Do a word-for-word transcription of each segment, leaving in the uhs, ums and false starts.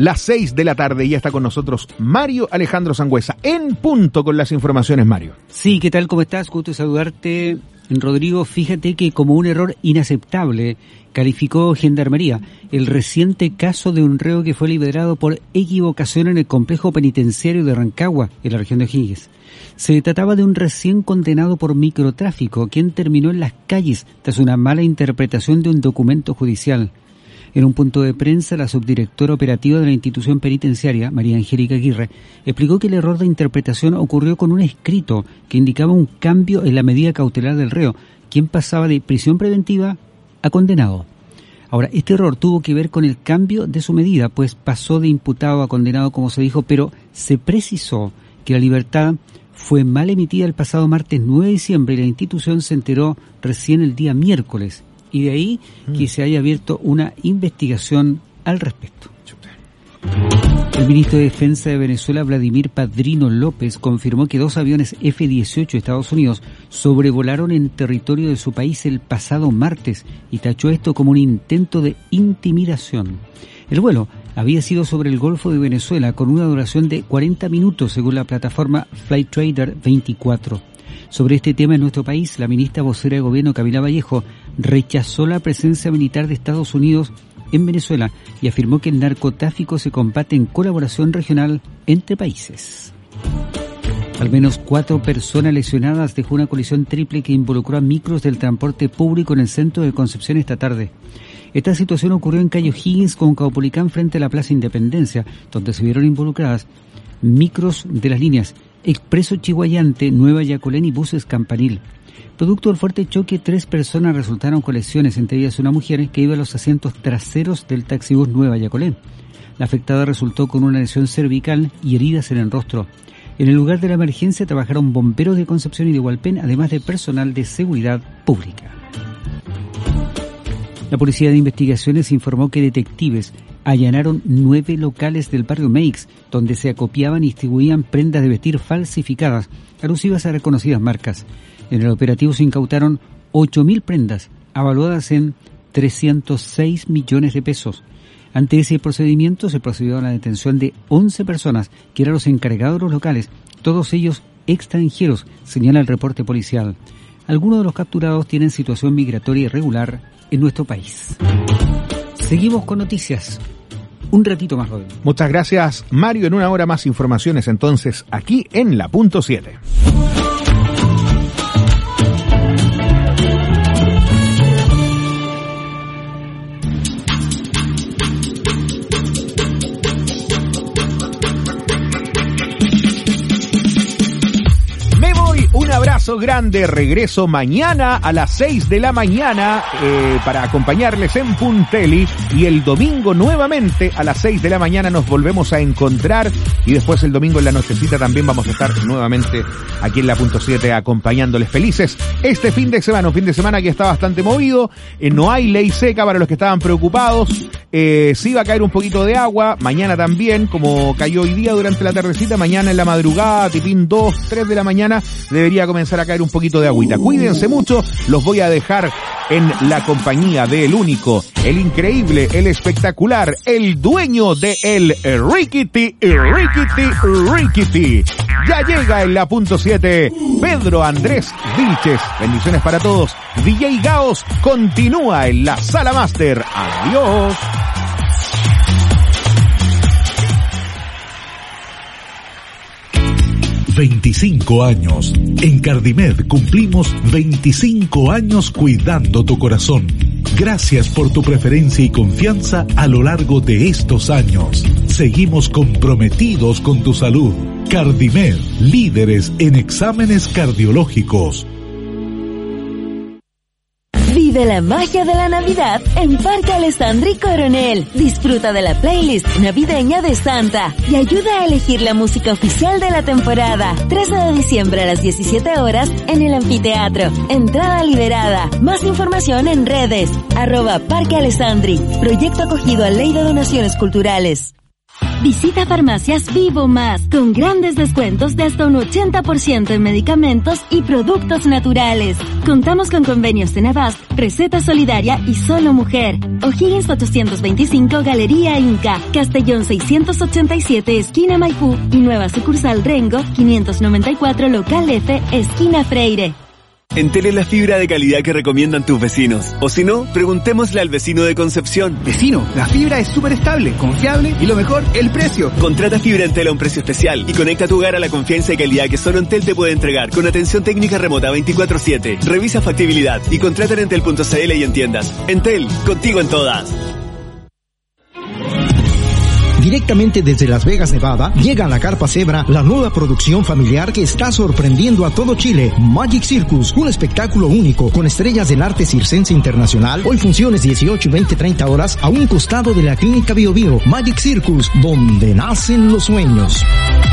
las seis de la tarde. Ya está con nosotros Mario Alejandro Sangüesa, en punto con las informaciones, Mario. Sí, ¿qué tal? ¿Cómo estás? Gusto saludarte, Rodrigo. Fíjate que como un error inaceptable calificó Gendarmería el reciente caso de un reo que fue liberado por equivocación en el complejo penitenciario de Rancagua, en la región de O'Higgins. Se trataba de un recién condenado por microtráfico, quien terminó en las calles tras una mala interpretación de un documento judicial. En un punto de prensa, la subdirectora operativa de la institución penitenciaria, María Angélica Aguirre, explicó que el error de interpretación ocurrió con un escrito que indicaba un cambio en la medida cautelar del reo, quien pasaba de prisión preventiva a condenado. Ahora, este error tuvo que ver con el cambio de su medida, pues pasó de imputado a condenado, como se dijo, pero se precisó que la libertad fue mal emitida el pasado martes nueve de diciembre y la institución se enteró recién el día miércoles. Y de ahí mm. que se haya abierto una investigación al respecto. El ministro de Defensa de Venezuela, Vladimir Padrino López, confirmó que dos aviones F dieciocho de Estados Unidos sobrevolaron en territorio de su país el pasado martes y tachó esto como un intento de intimidación. El vuelo había sido sobre el Golfo de Venezuela con una duración de cuarenta minutos según la plataforma Flight Trader veinticuatro. Sobre este tema en nuestro país, la ministra vocera de Gobierno, Camila Vallejo, rechazó la presencia militar de Estados Unidos en Venezuela y afirmó que el narcotráfico se combate en colaboración regional entre países. Al menos cuatro personas lesionadas dejó una colisión triple que involucró a micros del transporte público en el centro de Concepción esta tarde. Esta situación ocurrió en calle O'Higgins con Caupolicán frente a la Plaza Independencia, donde se vieron involucradas micros de las líneas Expreso Chihuayante, Nueva Yacolén y buses Campanil. Producto del fuerte choque, tres personas resultaron con lesiones, entre ellas una mujer que iba a los asientos traseros del taxibús Nueva Yacolén. La afectada resultó con una lesión cervical y heridas en el rostro. En el lugar de la emergencia trabajaron bomberos de Concepción y de Hualpén, además de personal de seguridad pública. La Policía de Investigaciones informó que detectives allanaron nueve locales del barrio Meix, donde se acopiaban y distribuían prendas de vestir falsificadas, alusivas a reconocidas marcas. En el operativo se incautaron ocho mil prendas, avaluadas en trescientos seis millones de pesos. Ante ese procedimiento se procedió a la detención de once personas, que eran los encargados de los locales, todos ellos extranjeros, señala el reporte policial. Algunos de los capturados tienen situación migratoria irregular en nuestro país. Seguimos con noticias. Un ratito más, Rodrigo. Muchas gracias, Mario. En una hora más informaciones, entonces, aquí en la punto siete. Un abrazo grande, regreso mañana a las seis de la mañana eh, para acompañarles en Punteli, y el domingo nuevamente a las seis de la mañana nos volvemos a encontrar, y después el domingo en la nochecita también vamos a estar nuevamente aquí en la punto siete acompañándoles felices este fin de semana, un fin de semana que está bastante movido, eh, no hay ley seca para los que estaban preocupados, eh, sí va a caer un poquito de agua, mañana también, como cayó hoy día durante la tardecita, mañana en la madrugada, tipín dos, tres de la mañana, debería comenzar a caer un poquito de agüita. Cuídense mucho, los voy a dejar en la compañía del único, el increíble, el espectacular, el dueño de el Riquiti, Riquiti, Riquiti. Ya llega en la punto siete Pedro Andrés Vilches. Bendiciones para todos. D J Gaos continúa en la Sala Master. Adiós. veinticinco años. En Cardimed cumplimos veinticinco años cuidando tu corazón. Gracias por tu preferencia y confianza a lo largo de estos años. Seguimos comprometidos con tu salud. Cardimed, líderes en exámenes cardiológicos. Vive la magia de la Navidad en Parque Alessandri Coronel. Disfruta de la playlist navideña de Santa y ayuda a elegir la música oficial de la temporada. trece de diciembre a las diecisiete horas en el anfiteatro. Entrada liberada. Más información en redes. Arroba Parque Alessandri. Proyecto acogido a Ley de Donaciones Culturales. Visita Farmacias Vivo Más, con grandes descuentos de hasta un ochenta por ciento en medicamentos y productos naturales. Contamos con convenios en Avast, Receta Solidaria y Solo Mujer. O'Higgins cuatrocientos veinticinco, Galería Inca. Castellón seiscientos ochenta y siete, esquina Maipú. Y nueva sucursal Rengo, quinientos noventa y cuatro, local F, esquina Freire. Entele la fibra de calidad que recomiendan tus vecinos. O si no, preguntémosle al vecino de Concepción. Vecino, la fibra es súper estable, confiable y lo mejor, el precio. Contrata fibra Entel a un precio especial y conecta tu hogar a la confianza y calidad que solo Entel te puede entregar con atención técnica remota veinticuatro siete. Revisa factibilidad y contrata en entel punto c l y en tiendas. Entel, contigo en todas. Directamente desde Las Vegas, Nevada, llega a la Carpa Zebra la nueva producción familiar que está sorprendiendo a todo Chile. Magic Circus, un espectáculo único con estrellas del arte circense internacional. Hoy funciones dieciocho, veinte, treinta horas a un costado de la Clínica Bio Bio. Magic Circus, donde nacen los sueños.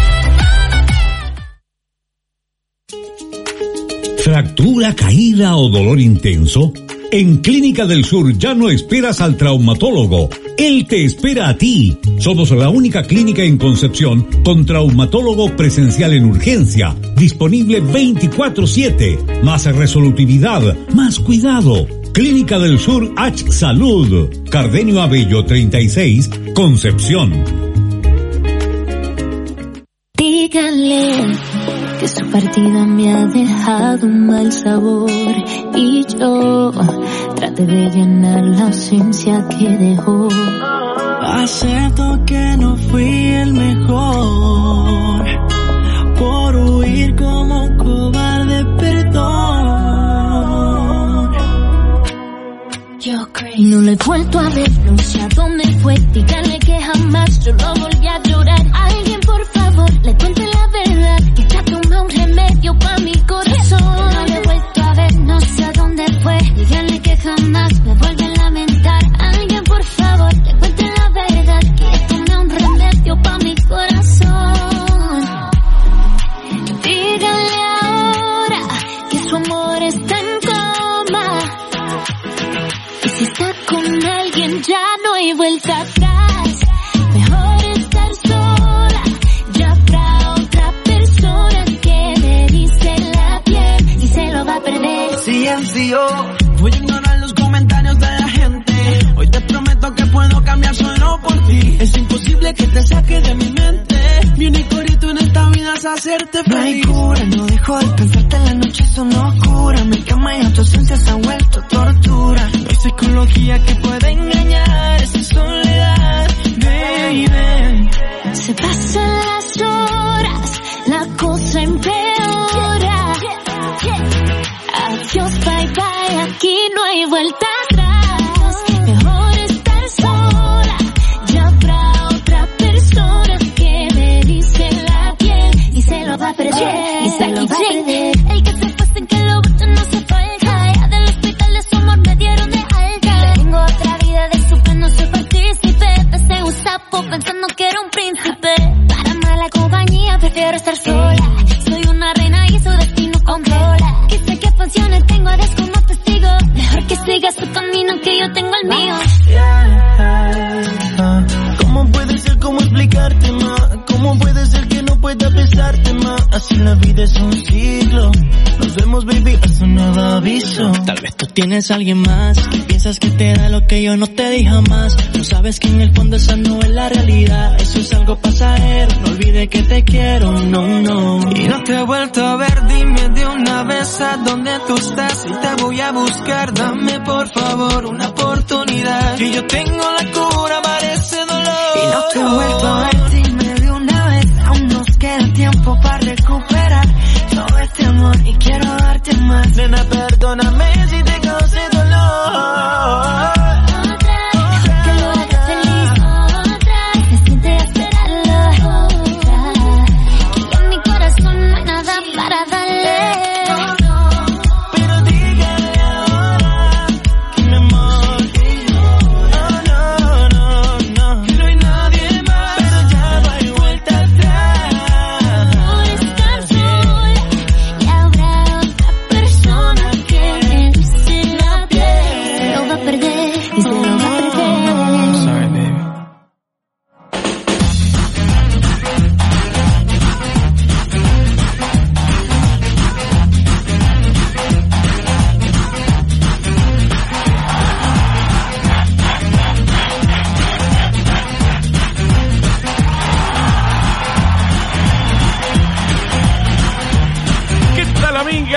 ¿Fractura, caída o dolor intenso? En Clínica del Sur ya no esperas al traumatólogo. Él te espera a ti. Somos la única clínica en Concepción con traumatólogo presencial en urgencia, disponible veinticuatro siete. Más resolutividad, más cuidado. Clínica del Sur H Salud. Cardenio Abello treinta y seis, Concepción. Díganle que su partida me ha dejado un mal sabor y yo traté de llenar la ausencia que dejó. Acepto que no fui el mejor por huir como un cobarde, perdón. Yo creí. No lo he vuelto a ver, no sé a dónde fue. Díganle que jamás yo lo volví a llorar. Alguien por favor, le cuente la verdad, que ya tomé un remedio pa' mi corazón. No lo he vuelto a ver, no sé a dónde fue. Díganle que jamás me vuelve a lamentar. Alguien por favor, le cuente la verdad, que ya tomé un remedio pa' mi corazón. Díganle ahora que su amor está en coma, y si está con alguien ya no hay vuelta atrás. Mejor estar sola, ya habrá otra persona que me dice la piel y se lo va a perder. C M C O, voy a ignorar los comentarios de la gente. Hoy te prometo que puedo cambiar solo por ti. Es imposible que te saque de mi mente. Mi único rito en esta vida es hacerte feliz. No hay cura, no dejo de pensarte en la noche, son oscura. Mi cama y tu ausencia se ha vuelto tortura. No hay psicología que pueda engañar esa soledad, baby. Se pasan las horas, la cosa empeora. Adiós, bye bye, aquí no hay vuelta atrás. Mejor estar sola, ya habrá otra persona que me dice la piel y se lo va a perder, y se lo va a perder. El que se pasa en que lo gusto no se falta. Ya del hospital de su amor me dieron de alta. Tengo otra vida de su que no soy partícipe. Besé un sapo pensando que era un príncipe. Para mala compañía prefiero estar sola. Soy una reina y su destino controla. Que sé qué pasiones tengo a Dios como testigo. Mejor que siga su camino que yo tengo el mío. Yeah. ¿Cómo puede ser? ¿Cómo explicarte más? ¿Cómo puede ser que no pueda besarte más? Así la vida es un ciclo. Nos vemos, baby, hasta un nuevo aviso. Tal vez tú tienes a alguien más que piensas que te da lo que yo no te di jamás. No sabes que en el fondo esa no es la realidad. Eso es algo pasajero, no olvides que te quiero, no, no. Y no te he vuelto a ver, dime de una vez a dónde tú estás y te voy a buscar. Dame por favor una oportunidad, que yo tengo la cura para ese dolor. Y no te he vuelto a ver, dime de una vez, aún nos queda tiempo para recuperar todo este amor y quiero darte más. Nena, perdóname si te causé dolor. Pero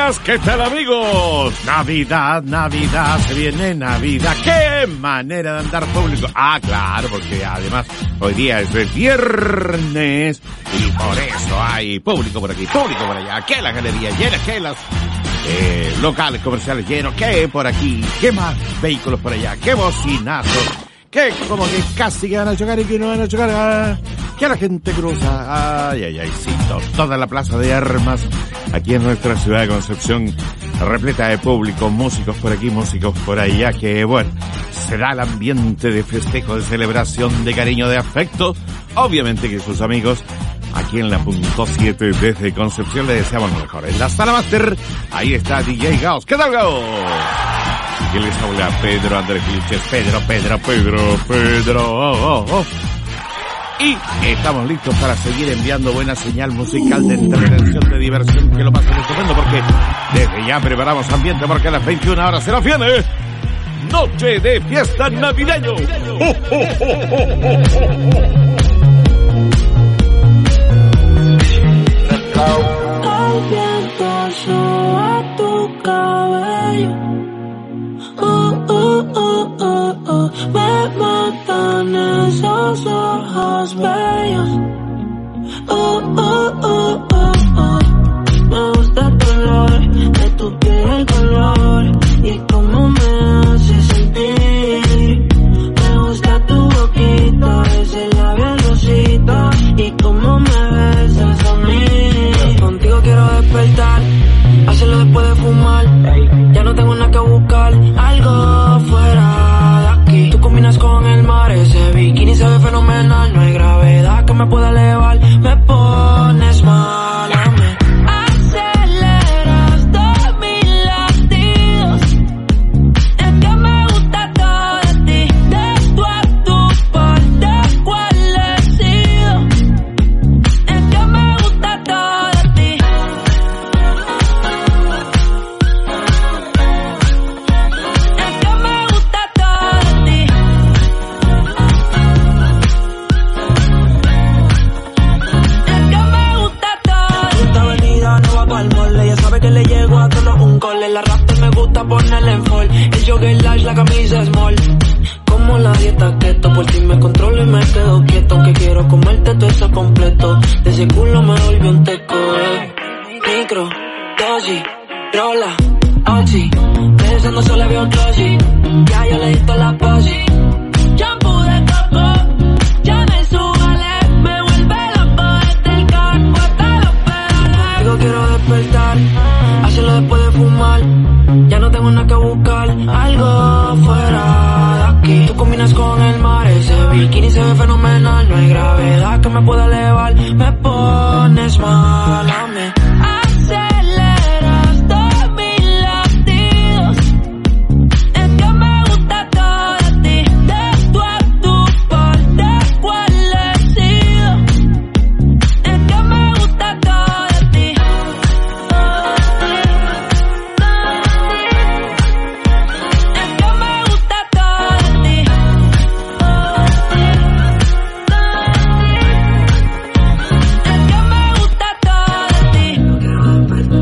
días, ¿qué tal amigos? Navidad, Navidad, se viene Navidad. ¡Qué manera de andar público! Ah, claro, porque además hoy día es el viernes y por eso hay público por aquí, público por allá, que la galería llena, que las eh, locales comerciales llenos, que por aquí, que más vehículos por allá, que bocinazos, que como que casi que van a chocar y que no van a chocar, ah, que la gente cruza, ay, ay, ay, sí, to, toda la plaza de armas aquí en nuestra ciudad de Concepción, repleta de público, músicos por aquí, músicos por allá, que bueno, se da el ambiente de festejo, de celebración, de cariño, de afecto. Obviamente que sus amigos aquí en la punto siete desde Concepción le deseamos lo mejor. En la sala máster, ahí está D J Gauss. ¿Qué tal, Gauss? Y les habla Pedro Andrés Vilches. Pedro, Pedro, Pedro, Pedro, oh, oh, oh. Y estamos listos para seguir enviando buena señal musical de entretención, de diversión, que lo pasen estupendo, porque desde ya preparamos ambiente, porque a las veintiuna horas se nos viene Noche de Fiesta Navideño. ¡Oh, oh, oh, oh, oh, oh! El viento soba tu cabello. Oh, oh, oh, oh, oh. Me matan esos ojos bellos. Oh, oh, oh, oh, oh. Me gusta el color de tu piel, el color y cómo me hace sentir. Me gusta tu boquita, ese labial rosita y cómo me besas a mí. Contigo quiero despertar, hacerlo después de fumar. Ya no tengo nada que buscar, algo fuera de aquí. Tú combinas con el mar, ese bikini se ve fenomenal. No hay gravedad que me pueda elevar, me pones mal a mí. Aceleras todos mis latidos, es que me gusta todo de ti. De tú a tu parte, ¿cuál he sido? Es que me gusta todo de ti. Es que me gusta todo de ti. Es que me gusta todo. Esta avenida no va pa'l mole, ella sabe que le llego a todos un cole. La raptor me gusta ponerle en fall, el jogger large, la camisa small. Como la dieta keto, por ti me controlo y me quedo quieto. Aunque quiero comerte todo eso completo, de ese culo me volvió un teco, eh. Micro, dosis, rola, oxi, pensando solo veo glossy. Ya yo le di toda la posi. Shampoo de coco, ya me subale, me vuelve loco desde el carro hasta los pedales. Digo quiero despertar, hacerlo después de fumar. Ya no tengo nada que buscar, algo fuera de aquí. Tú combinas con el mar, ese bikini se ve fenomenal. No hay gravedad que me pueda elevar, me pones mal a mí. Aceleras todos mis latidos, es que me gusta todo de ti. De tú a tu parte, ¿cuál he sido? Es que me gusta todo de ti. Es que me gusta todo de ti. Es que me gusta todo de ti.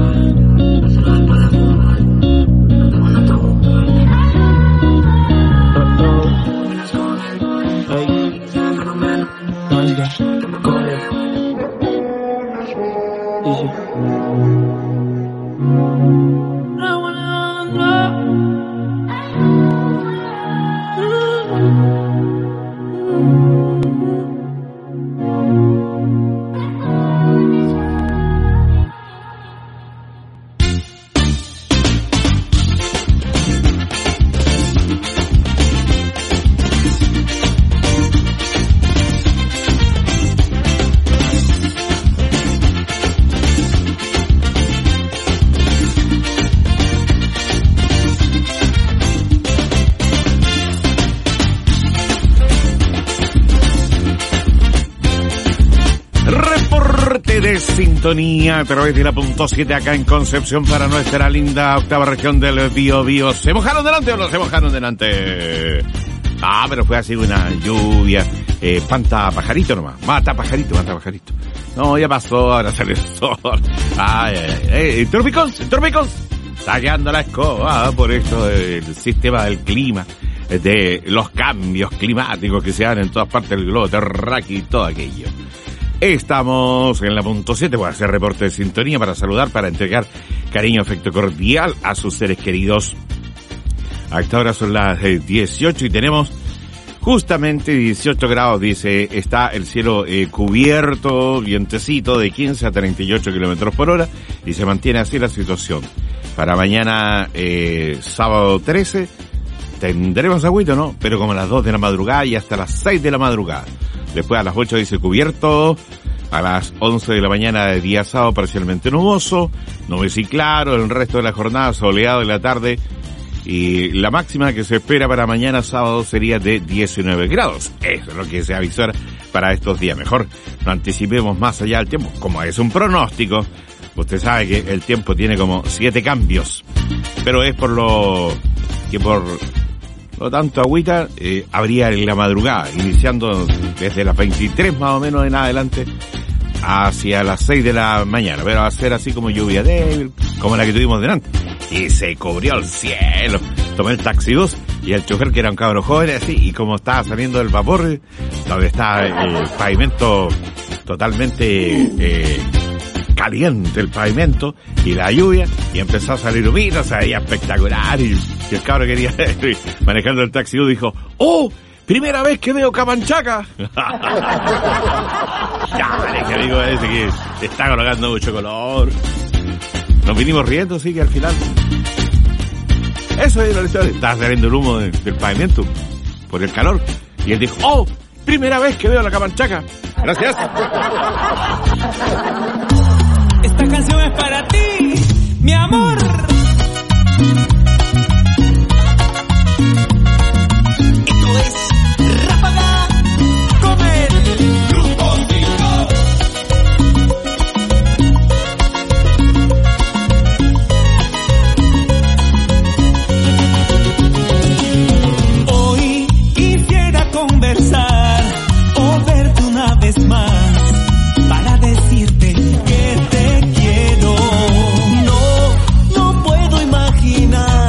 De sintonía a través de la punto siete acá en Concepción para nuestra linda octava región del Biobío. ¿Se mojaron delante o no se mojaron delante? Ah, pero fue así una lluvia Eh, panta pajarito nomás. Mata pajarito, mata pajarito. No, ya pasó, ahora sale el sol. Ay, ay, ay. Trópicos, trópicos. Tallando la escoba por esto del sistema del clima, de los cambios climáticos que se dan en todas partes del globo terráqueo y todo aquello. Estamos en la punto siete, voy a hacer reporte de sintonía para saludar, para entregar cariño, afecto cordial a sus seres queridos. A esta hora son las dieciocho y tenemos justamente dieciocho grados, dice, está el cielo eh, cubierto, vientecito de quince a treinta y ocho kilómetros por hora y se mantiene así la situación. Para mañana, eh, sábado trece, tendremos agüito, ¿no? Pero como a las dos de la madrugada y hasta las seis de la madrugada. Después a las ocho dice cubierto, a las once de la mañana de día sábado parcialmente nuboso, nubes y claro, el resto de la jornada soleado en la tarde. Y la máxima que se espera para mañana sábado sería de diecinueve grados. Eso es lo que se avisora para estos días. Mejor no anticipemos más allá del tiempo. Como es un pronóstico, usted sabe que el tiempo tiene como siete cambios. Pero es por lo que por lo tanto agüita eh, habría en la madrugada, iniciando desde las veintitrés más o menos en adelante hacia las seis de la mañana. Pero va a ser así como lluvia débil, como la que tuvimos delante. Y se cubrió el cielo. Tomé el taxi bus y el chofer, que era un cabro joven, así, y como estaba saliendo del vapor, donde está el pavimento totalmente eh, caliente, el pavimento, y la lluvia, y empezó a salir humito, o sea, y espectacular, y, y el cabro quería, manejando el taxi bus, dijo, ¡oh! ¡Primera vez que veo Camanchaca! Ya, ese amigo ese que está colocando mucho color. Nos vinimos riendo, sí, que al final... Eso era la historia. Estaba saliendo el humo de, del pavimento por el calor. Y él dijo, ¡oh! Primera vez que veo la Camanchaca. Gracias. Esta canción es para ti, mi amor. Esto es Ráfaga con el Grupo cinco. Hoy quisiera conversar o verte una vez más para decirte que te quiero. No, no puedo imaginar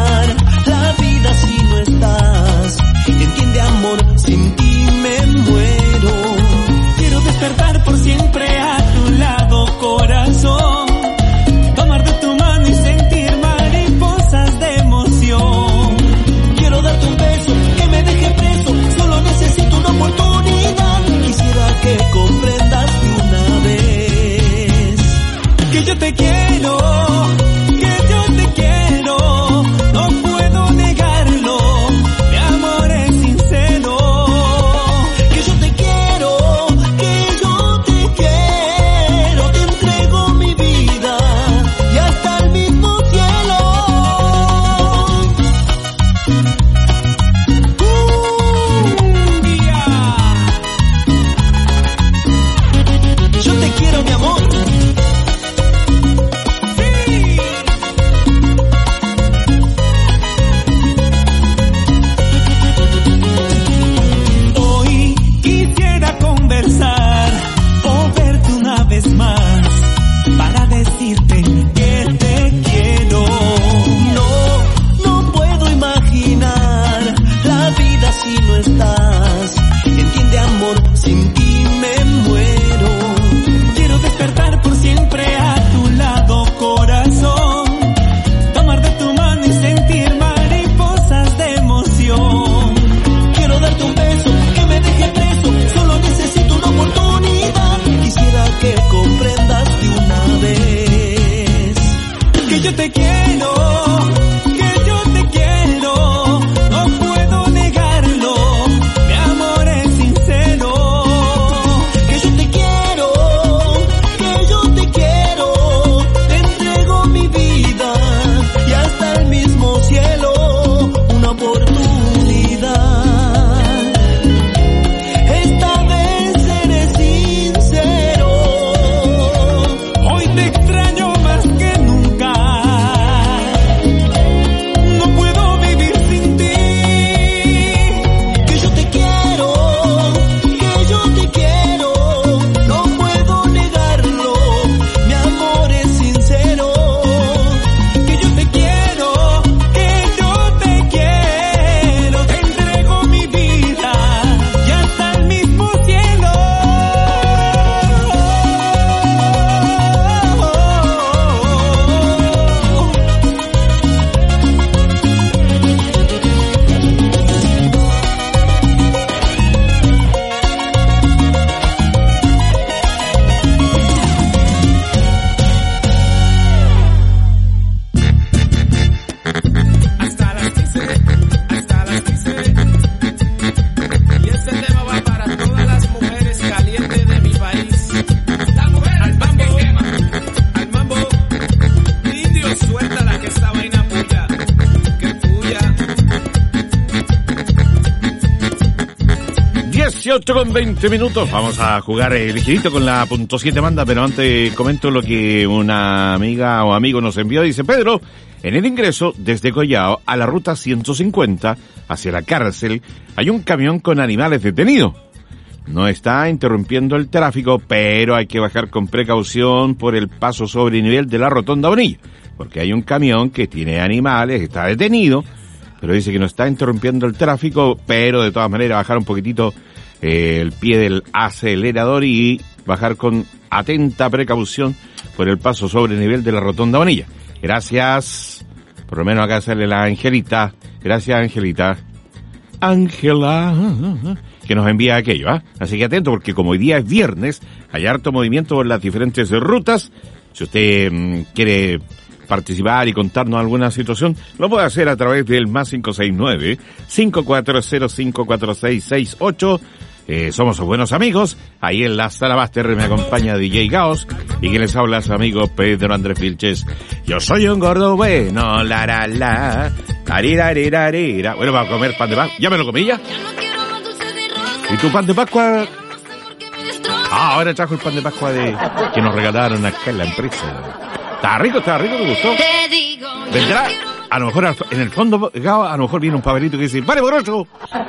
dieciocho con veinte minutos. Vamos a jugar eh, ligerito con la punto siete banda, pero antes comento lo que una amiga o amigo nos envió. Dice: Pedro, en el ingreso desde Collao a la ruta ciento cincuenta hacia la cárcel hay un camión con animales detenidos. No está interrumpiendo el tráfico, pero hay que bajar con precaución por el paso sobre nivel de la rotonda Bonilla, porque hay un camión que tiene animales, está detenido, pero dice que no está interrumpiendo el tráfico, pero de todas maneras bajar un poquitito eh, el pie del acelerador y bajar con atenta precaución por el paso sobre nivel de la rotonda Bonilla. Gracias. Por lo menos acá sale la Angelita. Gracias, Angelita. Ángela, que nos envía aquello, ¿ah? ¿eh? Así que atento, porque como hoy día es viernes, hay harto movimiento por las diferentes rutas. Si usted mmm, quiere participar y contarnos alguna situación, lo puede hacer a través del más cinco seis nueve, cinco cuatro cero cinco cuatro seis seis ocho. Eh, somos sus buenos amigos. Ahí en la Sala Master me acompaña D J Gaos y que les habla su amigo Pedro Andrés Vilches. Yo soy un gordo bueno, la la la, tarirariririra. Bueno, vamos a comer pan de Pascua. ¿Ya me lo comí ya? ¿Y tu pan de Pascua? Ah, ahora trajo el pan de Pascua de que nos regalaron acá en la empresa. Está rico, está rico, me gustó. Vendrá, a lo mejor en el fondo, Gao, a lo mejor viene un papelito que dice: ¡Vale, borracho!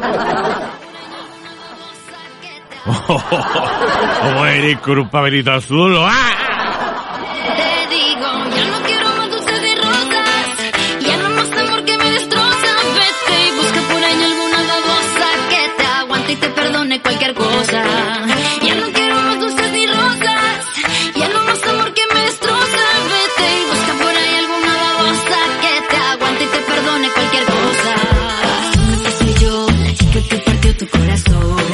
Oh, oh, oh, oh, eres con un papelito azul. ¡Ah! Te digo, ya no quiero más dulces y rosas. Ya no más amor que me destroza. Vete y busca por ahí alguna babosa que te aguante y te perdone cualquier cosa. Ya no quiero más dulces ni rosas. Ya no más amor que me destroza. Vete y busca por ahí alguna babosa que te aguante y te perdone cualquier cosa. No soy yo, la chica que partió tu corazón.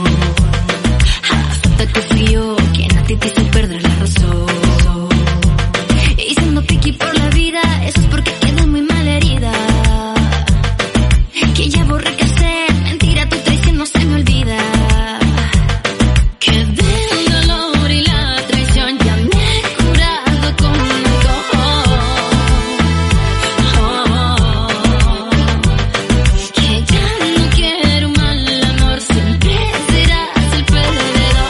Que fui yo quien a ti te hizo perder la razón. Y siendo piqui por la vida, eso es porque queda muy mal herida. Que ya borré que hacer, mentira, tu traición no se me olvida. Que del dolor y la traición ya me he curado conmigo. Oh, que ya no quiero mal amor, siempre serás el perdedor.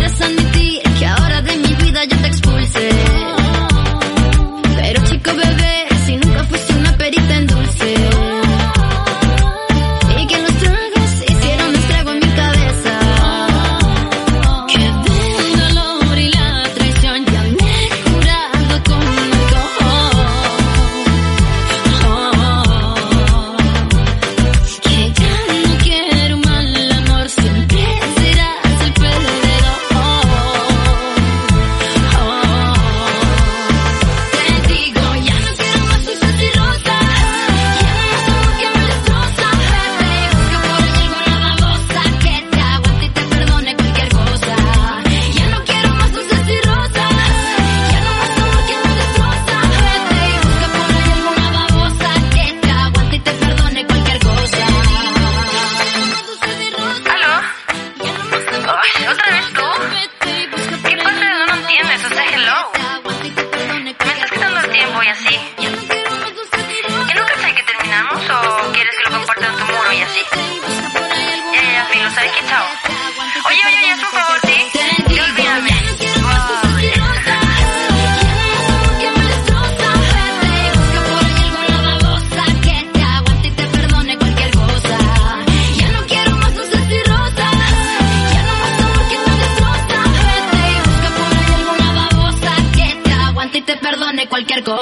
Pero chico bebé,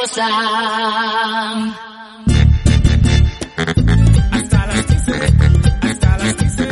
cosa. Hasta las quince, hasta las quince.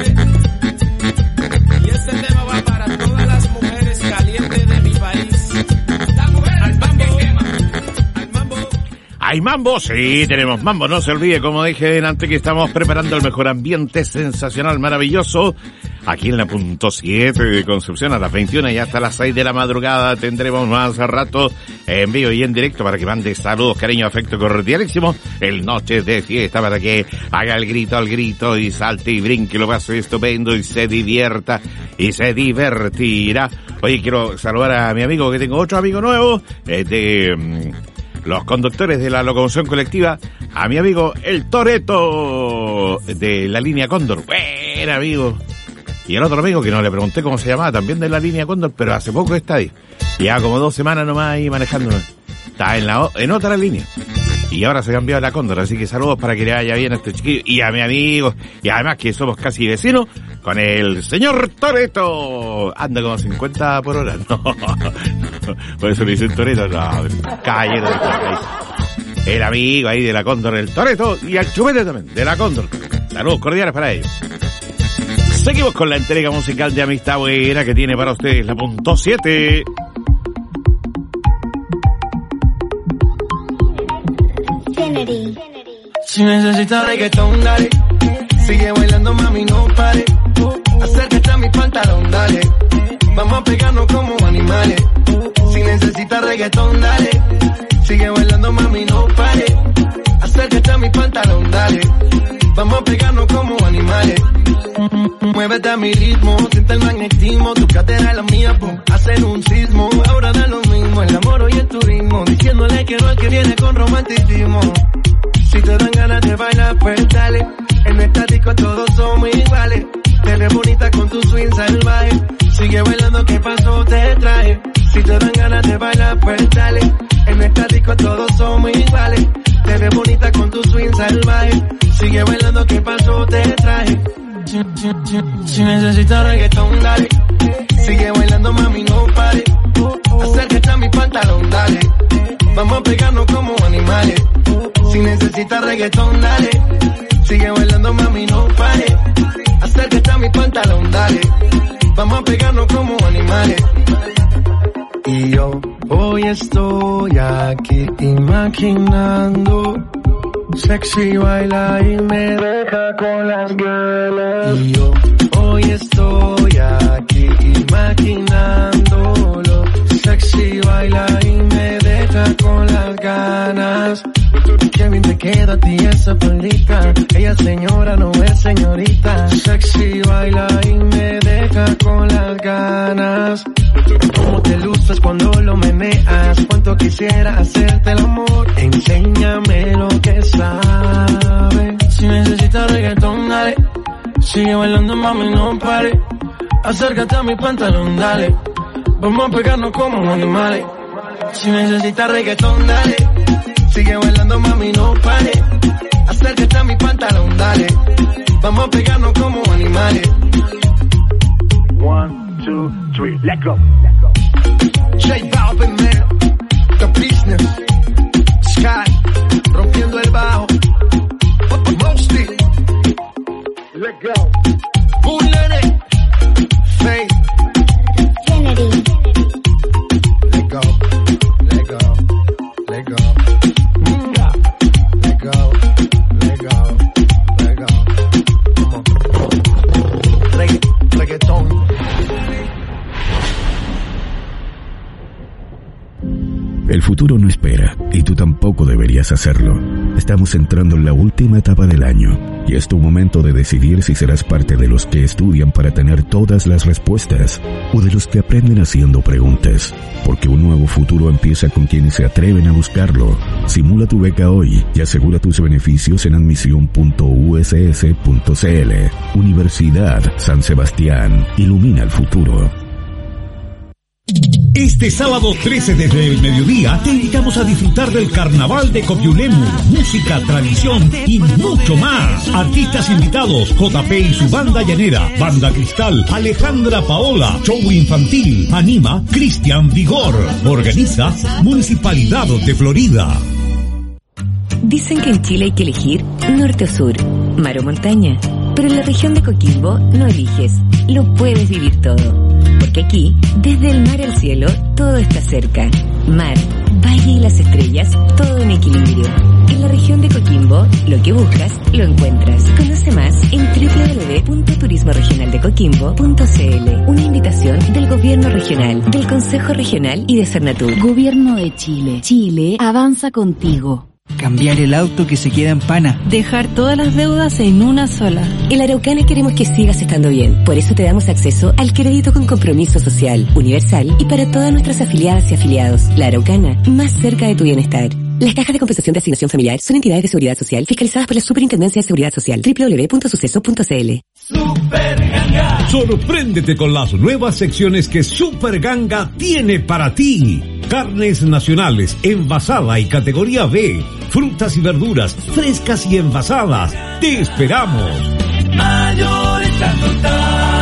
Y este tema va para todas las mujeres calientes de mi país. Las mujeres al mambo, al mambo. ¿Hay mambo? Sí, tenemos mambo. No se olvide, como dije antes, que estamos preparando el mejor ambiente sensacional, maravilloso. Aquí en la punto siete de Concepción a las veintiuna y hasta las seis de la madrugada tendremos más rato en vivo y en directo para que mande saludos, cariño, afecto cordialísimo. El Noche de Fiesta para que haga el grito al grito y salte y brinque, lo pase estupendo y se divierta y se divertirá. Oye, quiero saludar a mi amigo, que tengo otro amigo nuevo, eh, de... Um, los conductores de la locomoción colectiva, a mi amigo el Toreto de la línea Cóndor. Buen amigo. Y el otro amigo que no le pregunté cómo se llamaba, también de la línea Cóndor, pero hace poco está ahí. Ya como dos semanas nomás ahí manejando. Está en la en otra línea. Y ahora se cambió a la Cóndor, así que saludos para que le vaya bien a este chiquillo y a mi amigo. Y además que somos casi vecinos con el señor Toreto. Anda como cincuenta por hora. No, por eso le dicen Toreto. No, caballero de país. El amigo ahí de la Cóndor, el Toreto, y al Chupete también, de la Cóndor. Saludos cordiales para ellos. Seguimos con la entrega musical de Amistad Buena que tiene para ustedes la punto siete. Kennedy. Si necesitas reggaetón, dale. Sigue bailando, mami, no pare. Acércate a mi pantalón, dale. Vamos a pegarnos como animales. Si necesitas reggaetón, dale. Sigue bailando, mami, no pare. Acércate a mi pantalón, dale. Vamos a pegarnos como animales. Muévete a mi ritmo, siente el magnetismo. Tu cadera es la mía, pum, hacen un sismo. Ahora da lo mismo, el amor y el turismo. Diciéndole que no es que viene con romanticismo. Si te dan ganas de bailar, pues dale. En esta disco todos somos iguales. Te ves bonita con tu swing salvaje. Sigue bailando, ¿qué pasó? Te traje. Si te dan ganas de bailar, pues dale. En esta disco todos somos iguales. Te ves bonita con tu swing salvaje. Sigue bailando, ¿qué pasó? Te traje. Si, si, si, si necesitas reggaetón, dale. Sigue bailando, mami, no pare. Acércate a mi pantalón, dale. Vamos a pegarnos como animales. Si necesitas reggaetón, dale. Sigue bailando, mami, no pare. Acércate a mi pantalón, dale. Vamos a pegarnos como animales. Y yo hoy estoy aquí imaginando. Sexy baila y me deja con las ganas. Y yo hoy estoy aquí imaginándolo. Sexy baila y me deja con las ganas. Qué bien te queda a ti esa palita. Ella señora no es señorita. Sexy baila y me deja con las ganas. Cómo te luces cuando lo meneas. Cuánto quisiera hacerte el amor. Enséñame lo que sabes. Si necesitas reggaetón, dale. Sigue bailando, mami, no pare. Acércate a mi pantalón, dale. Vamos a pegarnos como animales. Si necesitas reggaetón, dale. Sigue bailando, mami, no pare. Acércate a mi pantalón, dale. Vamos a pegarnos como animales. One, two, three, let's go. J Balvin, man, The Business, Sky, rompiendo el bajo. Mostly, let's go. Bullet, Faith, Kennedy. Let go, let go, let go. Let go, let go, let go. Come on. Regga, reggaeton. El futuro no espera, y tú tampoco deberías hacerlo. Estamos entrando en la última etapa del año, y es tu momento de decidir si serás parte de los que estudian para tener todas las respuestas, o de los que aprenden haciendo preguntas, porque un nuevo futuro empieza con quienes se atreven a buscarlo. Simula tu beca hoy y asegura tus beneficios en admisión punto u s s punto c l. Universidad San Sebastián, ilumina el futuro. Este sábado trece desde el mediodía te invitamos a disfrutar del Carnaval de Copiulemu, música, tradición y mucho más. Artistas invitados, J P y su banda llanera, Banda Cristal, Alejandra Paola, show infantil, anima Cristian Vigor. Organiza Municipalidad de Florida. Dicen que en Chile hay que elegir norte o sur, mar o montaña, pero en la región de Coquimbo no eliges, lo puedes vivir todo. Porque aquí, desde el mar al cielo, todo está cerca. Mar, valle y las estrellas, todo en equilibrio. En la región de Coquimbo, lo que buscas, lo encuentras. Conoce más en doble u doble u doble u punto turismo regional de coquimbo punto c l. Una invitación del Gobierno Regional, del Consejo Regional y de Cernatur. Gobierno de Chile. Chile avanza contigo. Cambiar el auto que se queda en pana. Dejar todas las deudas en una sola. En la Araucana queremos que sigas estando bien. Por eso te damos acceso al crédito con compromiso social, universal y para todas nuestras afiliadas y afiliados. La Araucana, más cerca de tu bienestar. Las cajas de compensación de asignación familiar son entidades de seguridad social fiscalizadas por la Superintendencia de Seguridad Social. doble u doble u doble u punto suceso punto c l. Super Ganga. Sorpréndete con las nuevas secciones que Super Ganga tiene para ti. Carnes nacionales, envasada y categoría B. Frutas y verduras, frescas y envasadas. ¡Te esperamos! Mayorista Total.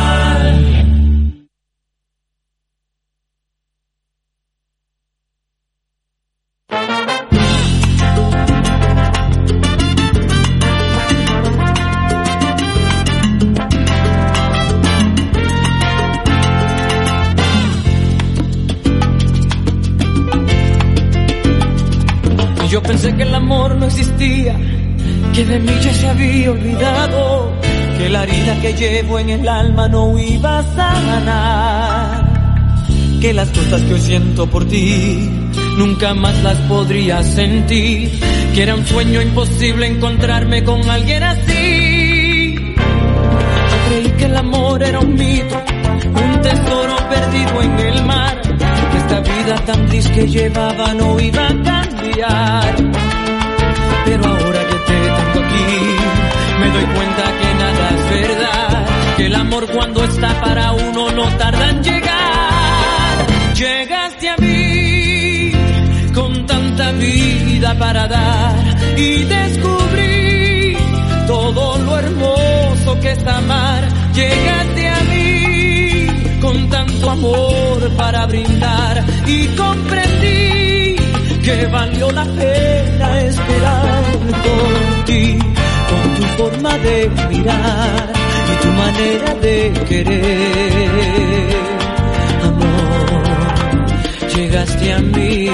Yo pensé que el amor no existía, que de mí ya se había olvidado, que la herida que llevo en el alma no iba a sanar, que las cosas que hoy siento por ti nunca más las podría sentir, que era un sueño imposible encontrarme con alguien así. Yo creí que el amor era un mito, un tesoro perdido en el mar, que esta vida tan gris que llevaba no iba a cambiar. Pero ahora que te tengo aquí, me doy cuenta que nada es verdad, que el amor cuando está para uno no tarda en llegar. Llegaste a mí con tanta vida para dar y descubrí todo lo hermoso que es amar. Llegaste a mti con tanto amor para brindar y comprendí que valió la pena esperar por ti, con tu forma de mirar y tu manera de querer. Amor, llegaste a mí.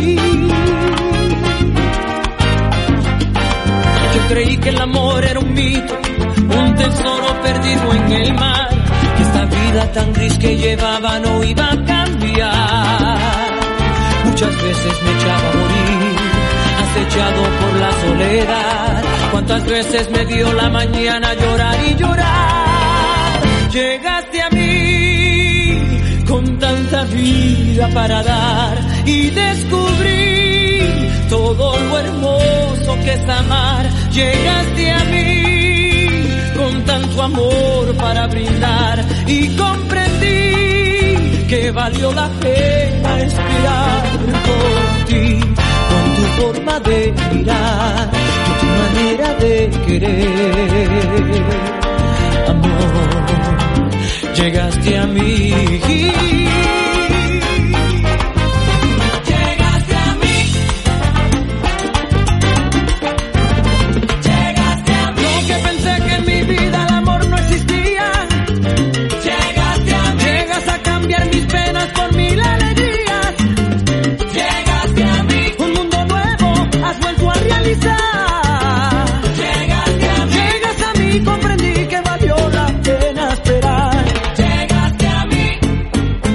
Yo creí que el amor era un mito, un tesoro perdido en el mar, que esta vida tan gris que llevaba no iba a cambiar. Muchas veces me echaba a morir, acechado por la soledad. Cuántas veces me dio la mañana llorar y llorar. Llegaste a mí con tanta vida para dar y descubrí todo lo hermoso que es amar. Llegaste a mí con tanto amor para brindar y comprendí que valió la pena esperar por ti, con tu forma de mirar y tu manera de querer. Amor, llegaste a mí. Llegaste a mí. Llegaste a mí. Yo que pensé que en mi vida el amor no existía. Llegaste a mí. Llegas a cambiar mis penas por mil alegrías. Llegaste a mí. Un mundo nuevo has vuelto a realizar. Llegaste a mí. Llegas a mí, comprendí que valió la pena esperar. Llegaste a mí.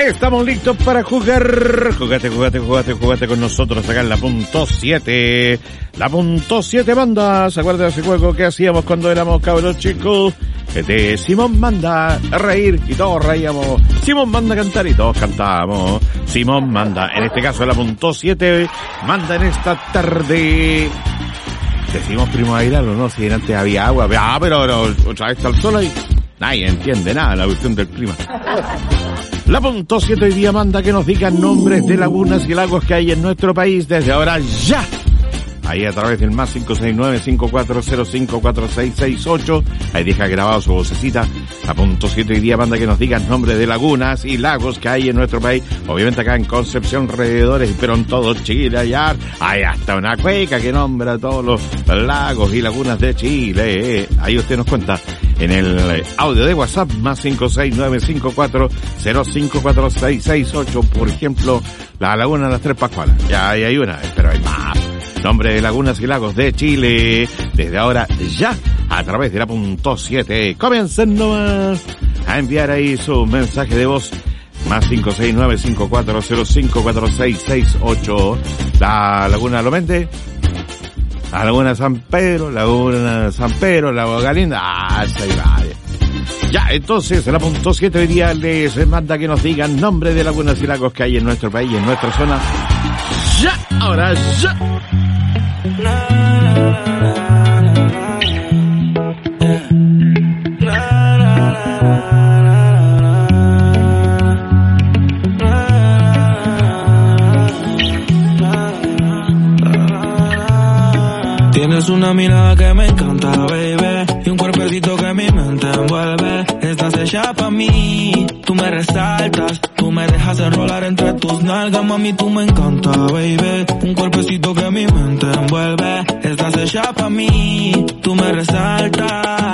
estamos listos para jugar. Jugate, jugate, jugate, jugate con nosotros acá en la punto siete. La punto siete Manda. ¿Se acuerdan de ese juego que hacíamos cuando éramos cabros chicos? De Simón Manda a reír y todos reíamos. Simón Manda a cantar y todos cantábamos. Simón Manda, en este caso la punto siete Manda en esta tarde. Decimos primavera, ¿no? Si antes había agua. Ah, pero, pero otra vez está el sol ahí. Nadie entiende nada la cuestión del clima. La punto siete hoy día manda que nos digan nombres de lagunas y lagos que hay en nuestro país desde ahora ya. Ahí a través del más cinco seis nueve, cinco cuatro cero cinco, cuatro seis seis ocho. Ahí deja grabado su vocecita. La punto siete hoy día manda que nos digan nombres de lagunas y lagos que hay en nuestro país. Obviamente acá en Concepción, alrededores, pero en todo Chile allá. Hay hasta una cueca que nombra todos los lagos y lagunas de Chile. Ahí usted nos cuenta en el audio de WhatsApp, más cinco seis nueve, cinco cuatro cero cinco, cuatro seis seis ocho. Por ejemplo, la laguna de las Tres Pascualas. Ya ahí hay una, pero hay más. Nombre de lagunas y lagos de Chile, desde ahora ya, a través de la punto siete. Comiencen nomás a enviar ahí su mensaje de voz, más cinco seis nueve, cinco cuatro cero cinco, cuatro seis seis ocho. La laguna Lomende, la laguna San Pedro, laguna San Pedro, la Boca Linda, ah, esa ahí va. Ya, entonces, la punto siete hoy día les manda que nos digan nombre de lagunas y lagos que hay en nuestro país, en nuestra zona. Ya, ahora ya. Tienes una mirada que me encanta, baby, y un cuerpecito que mi mente envuelve. Estás hecha pa' mí, tú me resaltas, tú me dejas enrolar entre tus nalgas, mami, tú me encanta, baby. Un cuerpecito que mi mente envuelve. Estás hecha pa' mí, tú me resaltas.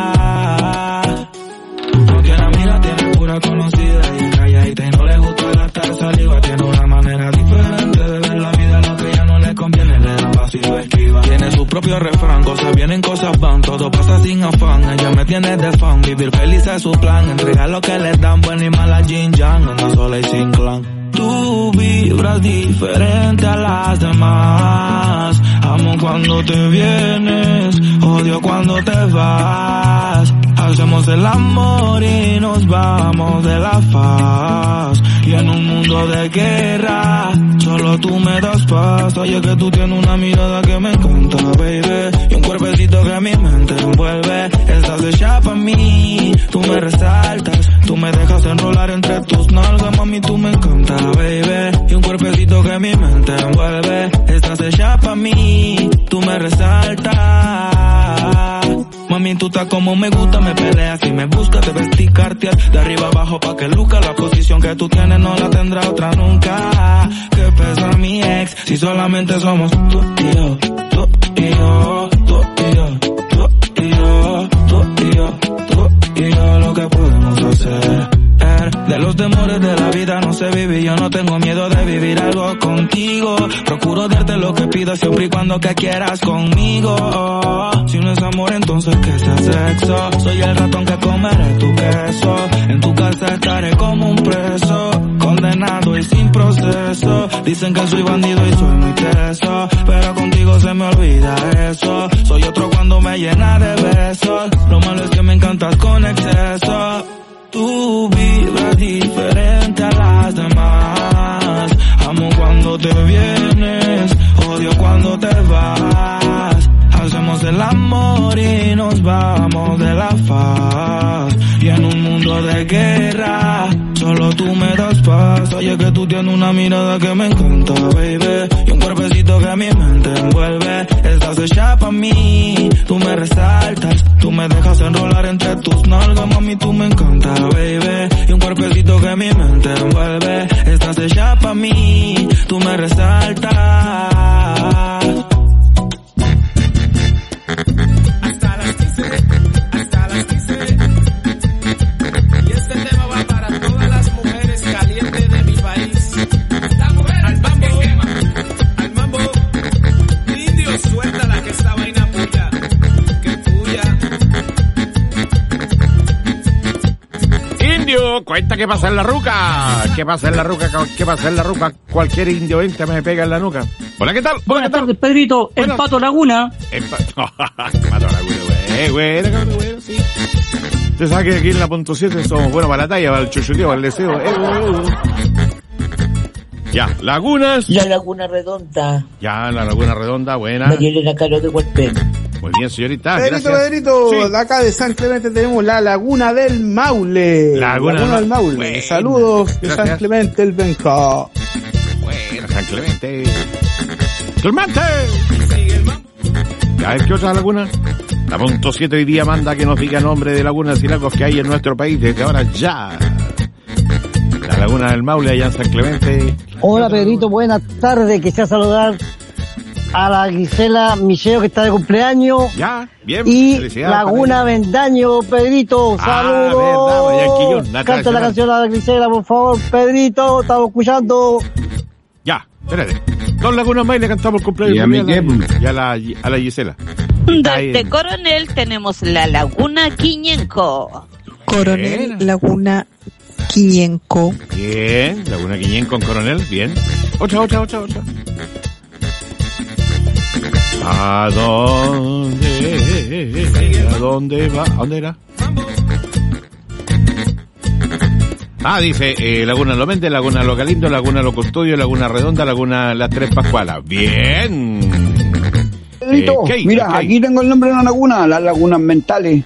No tiene amiga, tiene pura conocida y calladita y no le gusta gastar saliva. Tiene una manera diferente de ver la vida, lo que ya no le conviene le da fácil lo esquiva. Tiene su propio refrán, cosas vienen, cosas van, todo pasa sin afán. Ella me tiene de fan, vivir feliz es su plan. Entregar lo que le dan, buena y mala yin yang, anda sola y sin clan. Tú vibras diferente a las demás. Amo cuando te vienes, odio cuando te vas. Hacemos el amor y nos vamos de la faz. Y en un mundo de guerra, solo tú me das paz. Oye que tú tienes una mirada que me encanta, baby, y un cuerpecito que mi mente envuelve. Estás hecha pa' mí, tú me resaltas, tú me dejas enrolar entre tus nalgas, mami, tú me encanta, baby, y un cuerpecito que mi mente envuelve. Estás hecha pa' mí, tú me resaltas. Mami, tú estás como me gusta, me peleas y me buscas, te vestir Cartier de arriba abajo pa' que luzca. La posición que tú tienes no la tendrá otra nunca. Que pesa mi ex, si solamente somos tú y yo, tú y yo, tú y yo, tú y yo, tú y yo, tú y yo, lo que podemos hacer. De los temores de la vida no sé vivir, yo no tengo miedo de vivir algo contigo. Procuro darte lo que pidas siempre y cuando que quieras conmigo. Si no es amor entonces que sea sexo. Soy el ratón que comeré tu queso. En tu casa estaré como un preso, condenado y sin proceso. Dicen que soy bandido y soy muy teso, pero contigo se me olvida eso. Soy otro cuando me llena de besos. Lo malo es que me encantas con exceso. Tú vibras diferente a las demás. Amo cuando te vienes, odio cuando te vas. Hacemos el amor y nos vamos de la faz. Y en un mundo de guerra, solo tú me das paz. Oye que tú tienes una mirada que me encanta, baby, y un cuerpecito que mi mente envuelve. Estás hecha pa' mí, tú me resaltas, tú me dejas enrolar entre tus nalgas, mami, tú me encanta, baby, y un cuerpecito que mi mente envuelve. Estás hecha pa' mí, tú me resaltas. Hasta las quince, hasta las quince. Y este tema va para todas las mujeres calientes de mi país. La mujer al mambo, al mambo. Indio, suéltala que esta vaina puya, que puya. Indio, indio, cuenta qué pasa en la ruca. ¿Qué pasa en la ruca? ¿Qué pasa en la ruca? Cualquier indio entra me pega en la nuca. Hola, ¿qué tal? Buenas tardes, Pedrito. El Pato Laguna. El Pato, Pato Laguna, güey. Güey, güey, sí. Usted sabe que aquí en la punto siete somos buenos para la talla, para el chuchuteo, para el deseo. Eh, uh, uh. Ya, lagunas. La Laguna Redonda. Ya, la Laguna Redonda, buena. María Caro de Hualpén. Muy bien, señorita. Pedrito, gracias. Pedrito, Sí. de acá de San Clemente tenemos la Laguna del Maule. Laguna, Laguna del Maule. Bueno, Saludos de gracias. San Clemente el Benca. Bueno, San Clemente. ¡Clemente! ¿Ya es que otra laguna? La punto siete hoy día manda que nos diga nombre de lagunas y lagos que hay en nuestro país desde ahora ya. La Laguna del Maule allá en San Clemente. Hola Pedrito, buenas tardes, quisiera saludar a la Gisela Micheo que está de cumpleaños. Ya, bien, y felicidades. Laguna Vendaño, Pedrito, Ah, saludos. verdad, vaya en Quillón, la Canta la tradicional. canción a la Gisela, por favor, Pedrito, estamos escuchando. Ya, espérate. Dos lagunas más y le cantamos el cumpleaños. ¿Y a mí también qué? Y a la, a la Gisela. Está Desde bien. Coronel tenemos la Laguna Quiñenco. Coronel Bien. Laguna Quiñenco. Bien, Laguna Quiñén con Coronel, bien. Otra, otra, otra, otra. ¿A dónde? ¿A dónde va? ¿A dónde era? Ah, dice eh, Laguna Lomente, Laguna Localindo, Laguna Lo Custodio, Laguna Redonda, Laguna Las Tres Pascualas. Bien. Pedrito, Eh, Kate, mira, Kate. aquí tengo el nombre de una laguna, las lagunas mentales.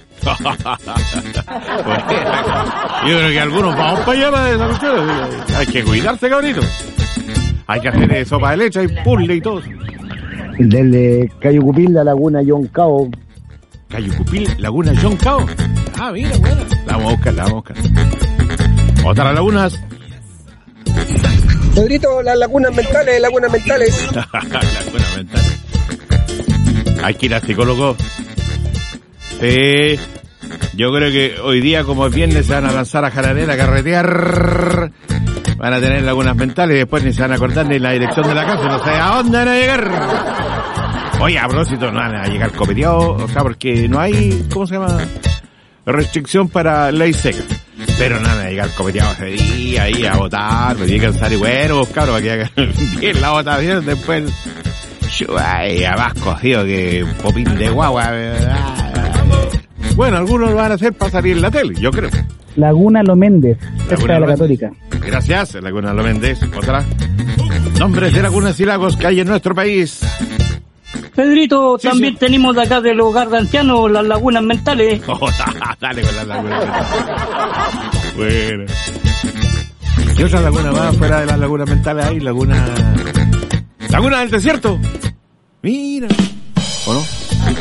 Yo creo que algunos vamos para allá para esa cuestión. Hay que cuidarse, cabrito. Hay que hacer eh, sopa de leche y puzzle y todo. Desde Cayo Cupil, la laguna John Cao. Cayo Cupil, Laguna John Cao. Ah, mira, buena. La vamos a buscar, la vamos a buscar. Otras lagunas. Pedrito, las lagunas mentales, lagunas mentales. Lagunas mentales. Hay que ir al psicólogo. Sí. Yo creo que hoy día, como es viernes, se van a lanzar a Jaranera a carretear. Van a tener lagunas mentales y después ni se van a acordar ni la dirección de la casa. No sé a dónde van a llegar. Oye, a propósito, no van a llegar copeteados. O sea, porque no hay, ¿cómo se llama? Restricción para ley seca. Pero no van a llegar copeteados ese día ahí a votar. Me tiene que alzar y bueno, cabros, para que hagan bien la votación. Después, yo, ay, más cocido que popín de guagua. Bueno, algunos lo van a hacer para salir en la tele, yo creo. Laguna Lo Méndez, Laguna cerca de la Lo Católica. Gracias, Laguna Lo Méndez. Otra. Nombres de lagunas y lagos que hay en nuestro país. Pedrito, Sí, también sí. tenemos de acá del hogar de ancianos las lagunas mentales. Oh, dale con las lagunas. Bueno. ¿Qué otra laguna más fuera de las lagunas mentales hay? Laguna... Laguna del Desierto. Mira. ¿O no?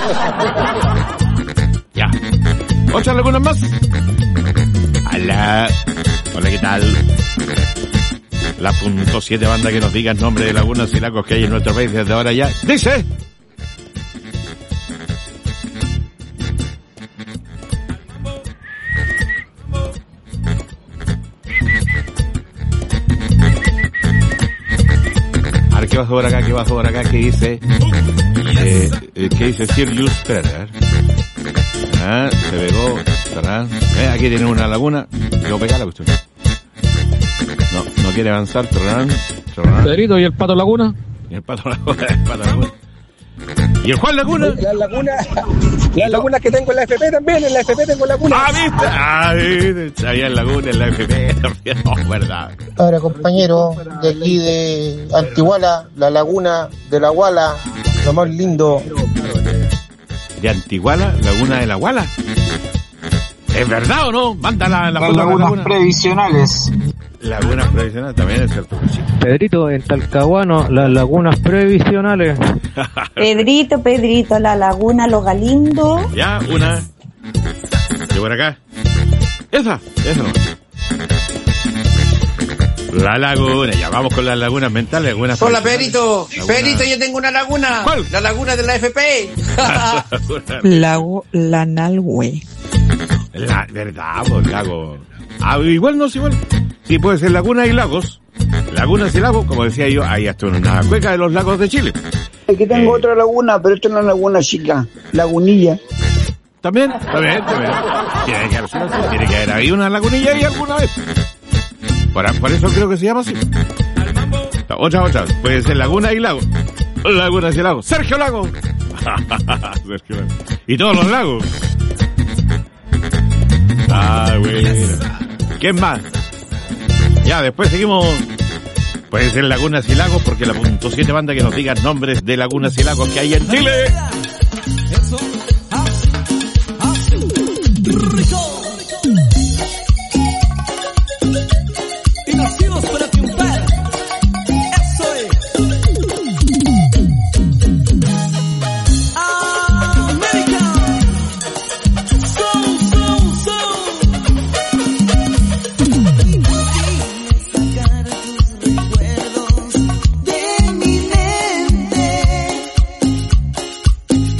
Ya. ¿Ocho lagunas más? Hola. Hola, ¿qué tal? La punto siete banda que nos diga el nombre de lagunas y lagos que hay en nuestro país desde ahora ya. Dice... A ver, ¿qué bajo por acá? ¿Qué bajo por acá? ¿Qué dice? Eh, eh, ¿Qué dice Sirius? Espérate, a ver. Ah, se pegó. Tarán. Eh, aquí tiene una laguna. Lo pega la cuestión. No, no quiere avanzar. Tarán. Tarán. Pedrito, ¿y el Pato Laguna? Y el Pato Laguna. El Pato Laguna. ¿Y el Juan Laguna? Las lagunas, las lagunas que tengo en la F P también, en la F P tengo lagunas. Ah, ¿viste? Ah, ¿viste? Había en Laguna, en la F P también. No, verdad. Ahora, compañero, de aquí de Antiguala, la laguna de la Guala, lo más lindo. De Antiguala, Laguna de la Guala. ¿Es verdad o no? Manda la, la Las foto de la lagunas laguna. previsionales. Lagunas previsionales también es cierto que sí. Pedrito, en Talcahuano, las lagunas previsionales. Pedrito, Pedrito, la laguna Lo Galindo. Ya, una. Y por acá. Esa, esa no. La laguna, ya vamos con las lagunas mentales. Lagunas Hola, previsionales. Perito. Laguna- Perito, yo tengo una laguna. ¿Cuál? La laguna de la F P. Lago La Nalhue. La verdad, pues, lago. Ah, igual no es igual. Sí, puede ser laguna y lagos. Lagunas y lagos, como decía yo, hay hasta una cueca de los lagos de Chile. Aquí tengo otra laguna, pero esta es una laguna chica, Lagunilla. ¿También? También, también. Tiene que haber, tiene que haber habido una lagunilla ahí alguna vez. Por, por eso creo que se llama así. Otra, otra. Puede ser laguna y lago. Lagunas y lagos. Sergio Lago. Sergio Lago. Y todos los lagos. Ah, güey. ¿Quién más? Ya, después seguimos. Puede ser lagunas y lagos, porque la punto siete banda que nos diga nombres de lagunas y lagos que hay en Chile. Y nacimos para triunfar. Eso es. América. Soul, soul, soul. Dime sacar tus recuerdos de mi mente.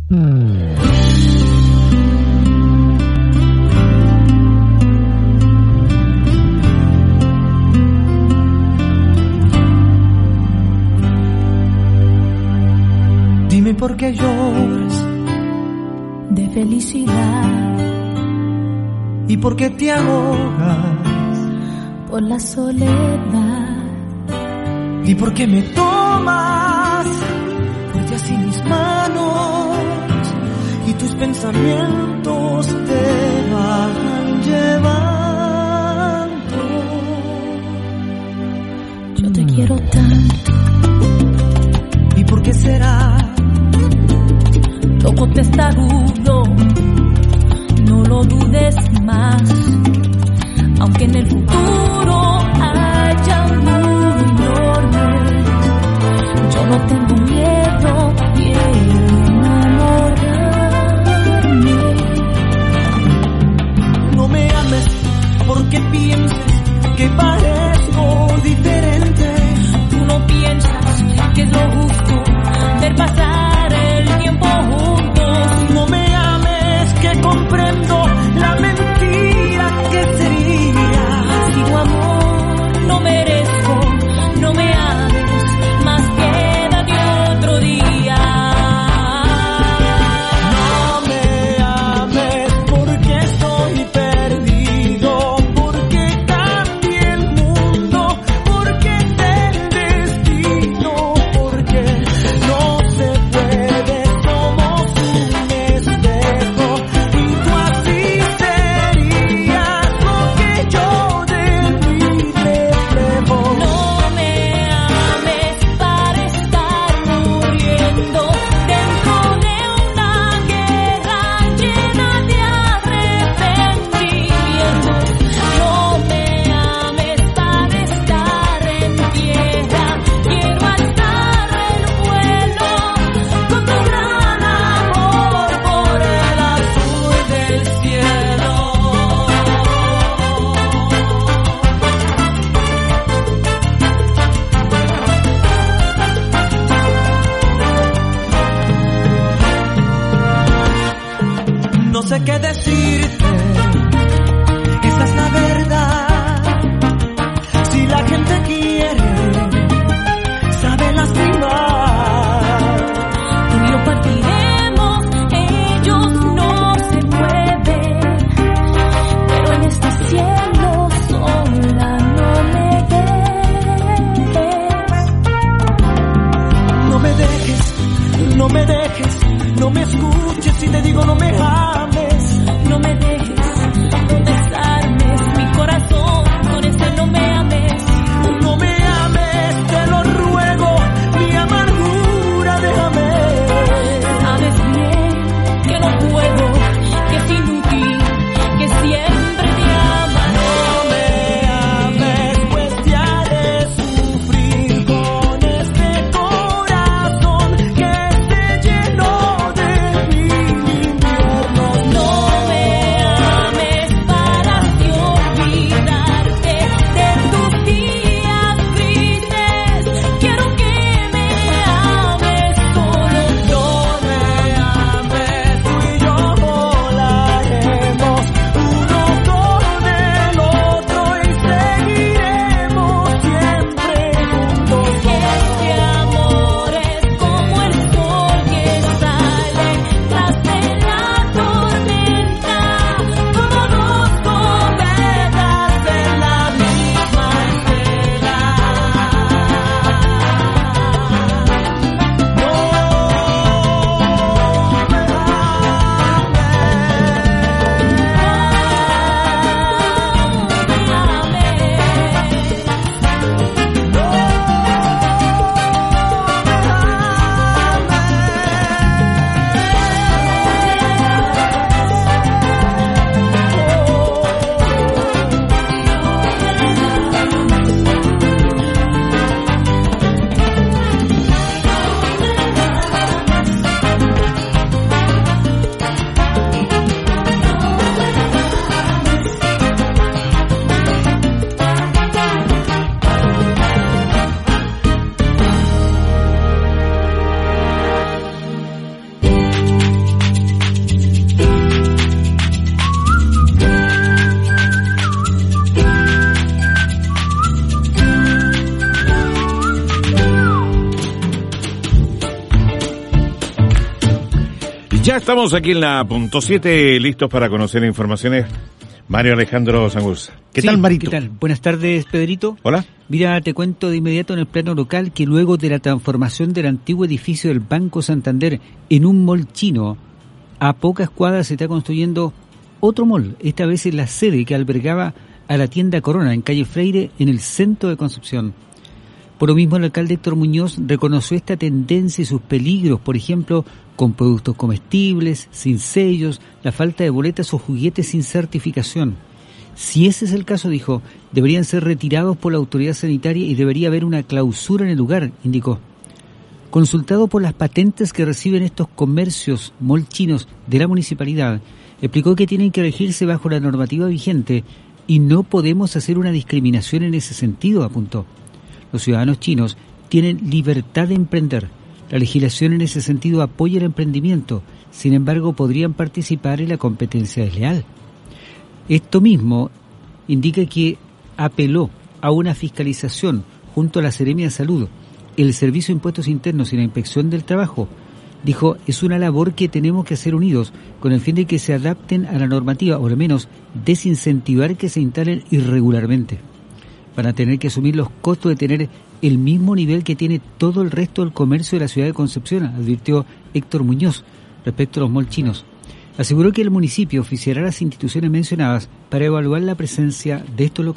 Dime por qué lloras de felicidad y por qué te ahogas por la soledad y por qué me tomas fuerte así mis manos y tus pensamientos te van llevando. Yo te quiero tanto. ¿Y por qué será? Loco testarudo, no lo dudes más, aunque en el futuro haya un muro enorme, yo no tengo miedo, quiero enamorarme. No me ames porque pienses que parezco diferente, tú no piensas que es lo justo ver pasar el tiempo juntos. No me ames que comprendo la mentira que sería si tu amor no merezco. No me ames más, quédate otro día. No me ames porque estoy perdido, porque cambié el mundo, porque es el destino, porque no se puede, somos un espejo y tú así serías lo que yo de mí reflejo. No me ames para estar muriendo dentro de una guerra llena de arrepentimientos. No me ames para estar en tierra, quiero alzar el vuelo con tu gran amor por el azul del cielo. No sé qué decirte, esa es la verdad. Si la gente quiere, sabe lastimar. Tú y yo partiremos, ellos no se pueden, pero en este cielo sola no me dejes. No me dejes, no me dejes, no me escuches si te digo no me ames. No me dejes, no desarmes mi corazón, con este no me ames. No me ames, te lo ruego, mi amargura déjame. Sabes bien que no puedo, que es inútil, que siempre te ama. No me ames, pues te haré sufrir con este corazón que se llenó de mil inviernos. No Ya estamos aquí en la punto siete, listos para conocer informaciones. Mario Alejandro Sanguza. ¿Qué Sí, tal, Marito? ¿Qué tal? Buenas tardes, Pedrito. Hola. Mira, te cuento de inmediato en el plano local que luego de la transformación del antiguo edificio del Banco Santander en un mall chino, a pocas cuadras se está construyendo otro mall, esta vez en la sede que albergaba a la tienda Corona en calle Freire, en el centro de Concepción. Por lo mismo, el alcalde Héctor Muñoz reconoció esta tendencia y sus peligros, por ejemplo, con productos comestibles, sin sellos, la falta de boletas o juguetes sin certificación. Si ese es el caso, dijo, deberían ser retirados por la autoridad sanitaria y debería haber una clausura en el lugar, indicó. Consultado por las patentes que reciben estos comercios mall chinos de la municipalidad, explicó que tienen que regirse bajo la normativa vigente y no podemos hacer una discriminación en ese sentido, apuntó. Los ciudadanos chinos tienen libertad de emprender. La legislación en ese sentido apoya el emprendimiento, sin embargo podrían participar en la competencia desleal. Esto mismo indica que apeló a una fiscalización junto a la Seremia de Salud, el Servicio de Impuestos Internos y la Inspección del Trabajo. Dijo, es una labor que tenemos que hacer unidos con el fin de que se adapten a la normativa, o al menos desincentivar que se instalen irregularmente. Van a tener que asumir los costos de tener el mismo nivel que tiene todo el resto del comercio de la ciudad de Concepción, advirtió Héctor Muñoz respecto a los malls chinos. Aseguró que el municipio oficiará a las instituciones mencionadas para evaluar la presencia de estos locales.